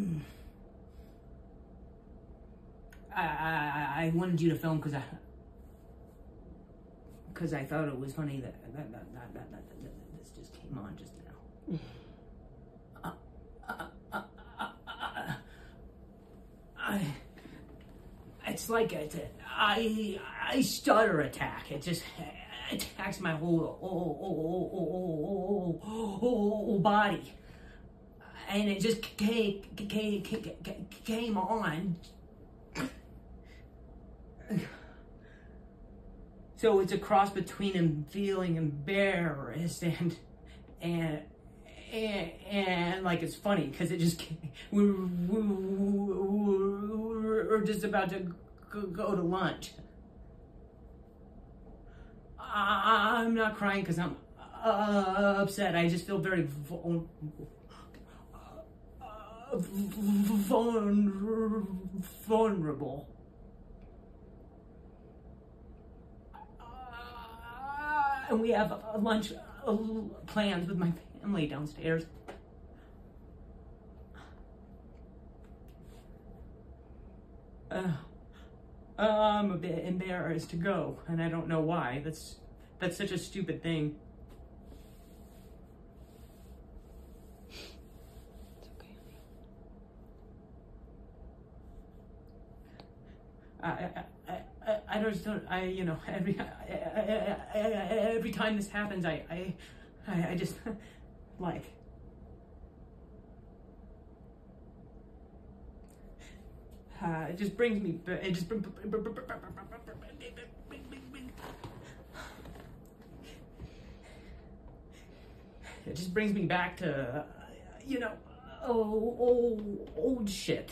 I wanted you to film because I thought it was funny that this just came on just now. It's like I stutter attack. It just attacks my whole body, and it just came on. So it's a cross between feeling embarrassed and like it's funny because it just we're just about to go to lunch. I'm not crying because I'm upset. I just feel very vulnerable. And we have lunch plans with my family downstairs. I'm a bit embarrassed to go, and I don't know why. That's such a stupid thing. It's okay, honey. I just don't. Every time this happens, I just like. It just brings me. It just. It just brings me back to, old shit.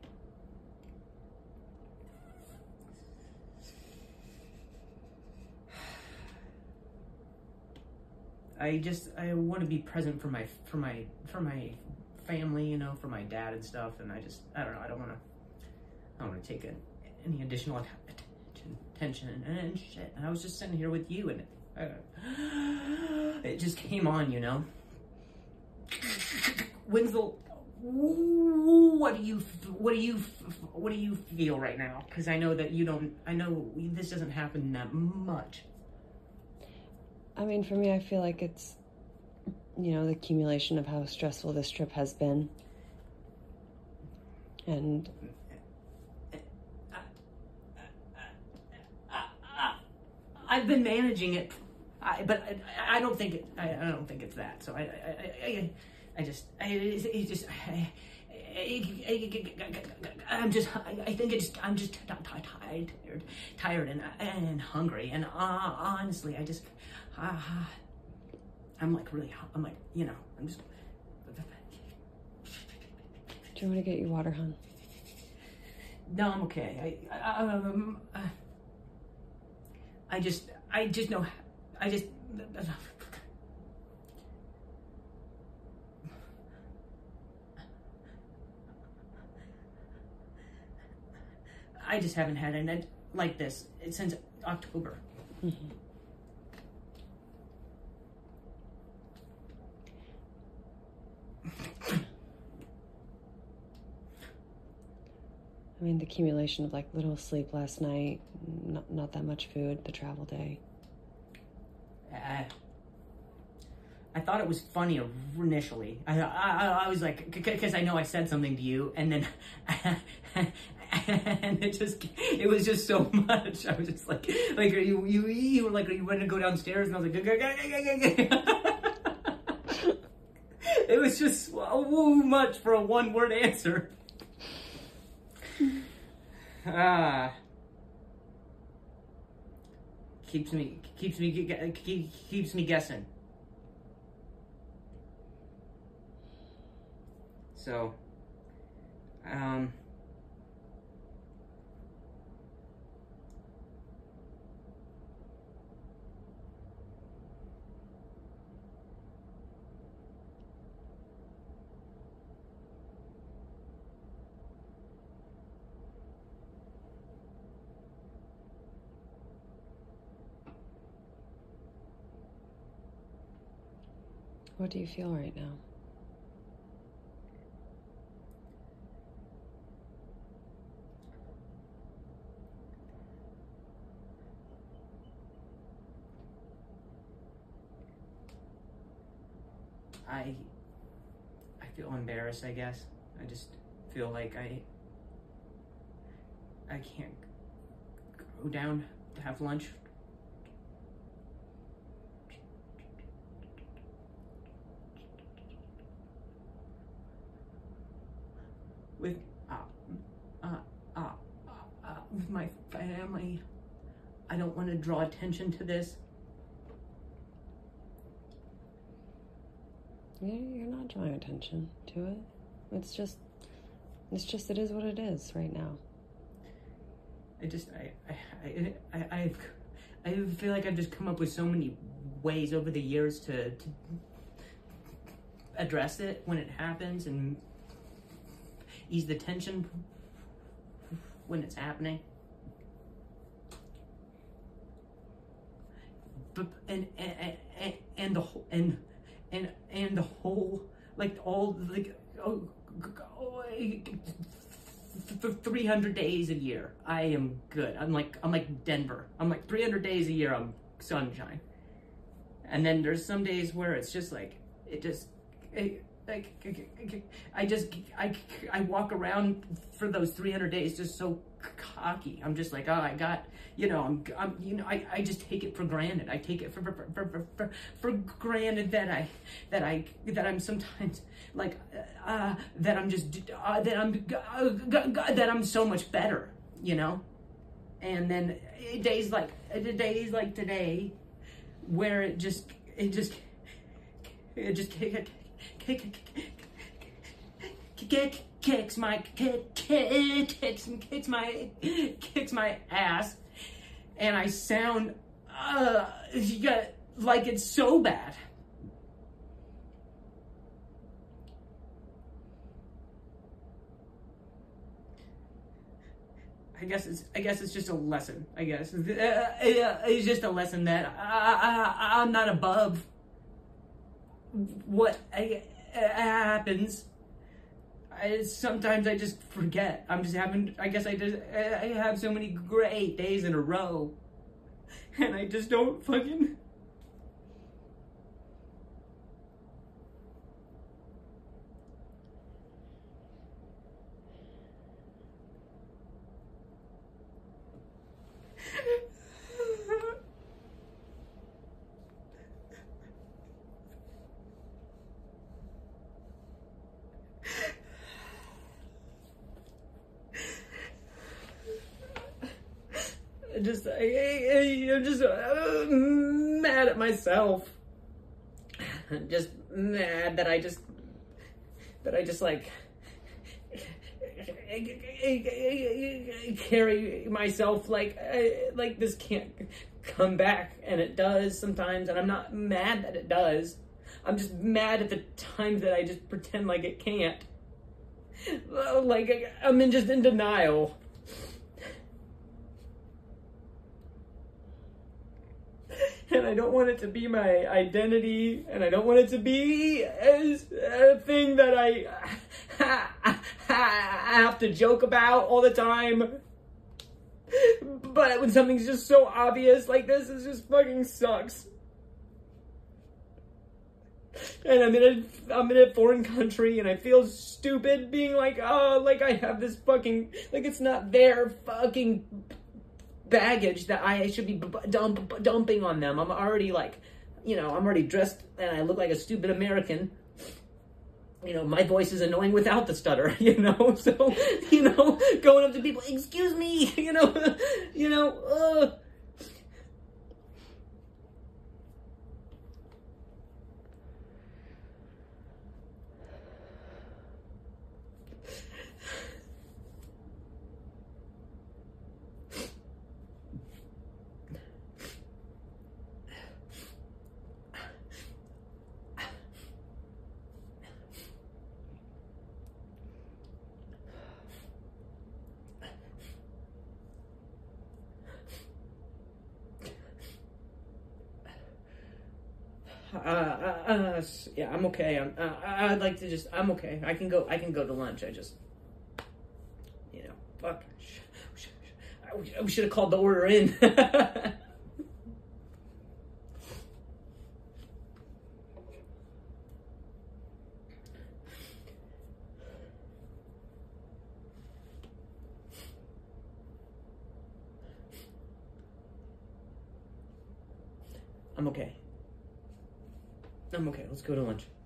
I want to be present for my family, for my dad and stuff, and I don't know, I don't want to take any additional attention and shit. And I was just sitting here with you, and it just came on, Winslow, what do you feel right now? Because I know that you don't. I know this doesn't happen that much. I mean, for me, I feel like it's, the accumulation of how stressful this trip has been. And I've been managing it, but I don't think it's that. So I I'm just tired and hungry, and honestly, I'm like, I'm just. Do you want to get you water, hon? No, I'm okay. I just know, I just haven't had an event like this since October. Mm-hmm. I mean, the accumulation of little sleep last night, not that much food, the travel day. I thought it was funny initially. I was like, because I know I said something to you, and then and it was just so much. I was just like you were like, are you ready to go downstairs? And I was like, it was just so much for a one-word answer. Keeps me guessing. So, what do you feel right now? I feel embarrassed, I guess. I just feel like I can't go down to have lunch with with my family. I don't want to draw attention to this. You're not drawing attention to it. It's just it is what it is right now. I feel like I've just come up with so many ways over the years to address it when it happens and ease the tension when it's happening. But and the whole and the whole, like, all, like, 300 days a year I am good. I'm like Denver. I'm like 300 days a year I'm sunshine. And then there's some days where it's just like I walk around for those 300 days just so cocky. I'm just like, oh, I got, I just take it for granted. I take it for granted that I'm sometimes like that I'm so much better, And then days like today, where it just kicks my ass, and I sound like it's so bad. I guess it's just a lesson. I guess it's just a lesson that I'm not above what happens. Sometimes I just forget. I have so many great days in a row, and I just don't fucking. I'm just mad at myself. I'm just mad that I just like carry myself like this can't come back, and it does sometimes, and I'm not mad that it does. I'm just mad at the times that I just pretend like it can't. Like I'm just in denial. And I don't want it to be my identity, and I don't want it to be as a thing that I have to joke about all the time. But when something's just so obvious like this, it just fucking sucks. And I'm in a foreign country, and I feel stupid being like, oh, like I have this fucking, like it's not their fucking baggage that I should be dumping on them. I'm already like, I'm already dressed and I look like a stupid American. My voice is annoying without the stutter, so, going up to people, excuse me, yeah, I'm okay. I'd like to just, I'm okay. I can go to lunch. I just, fuck. We should have called the order in. I'm okay. I'm okay. Let's go to lunch.